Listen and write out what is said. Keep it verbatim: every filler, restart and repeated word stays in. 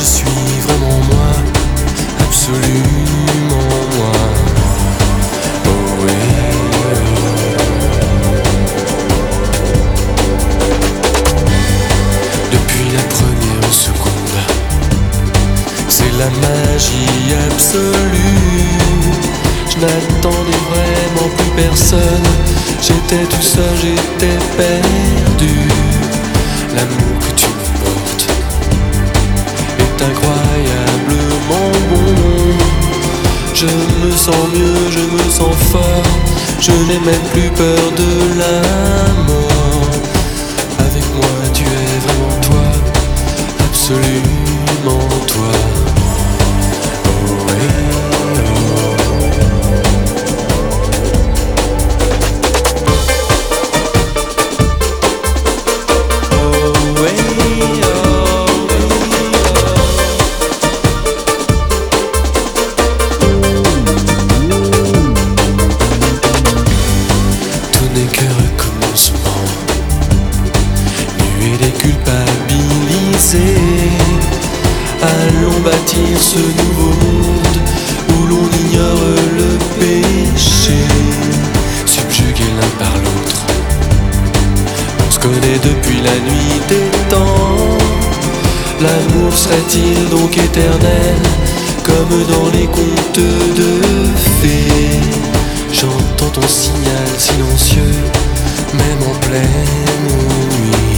je suis vraiment moi, absolument moi. Oh oui, depuis la première seconde, c'est la magie absolue. Je n'attendais vraiment plus personne, j'étais tout seul, j'étais perdu. L'amour que tu me portes est incroyablement bon. Je me sens mieux, je me sens fort, je n'ai même plus peur de la mort. Avec moi tu es vraiment toi, absolument toi. Oh oui, allons bâtir ce nouveau monde où l'on ignore le péché, subjugués l'un par l'autre. On se connaît depuis la nuit des temps. L'amour serait-il donc éternel, comme dans les contes de fées? J'entends ton signal silencieux, même en pleine nuit.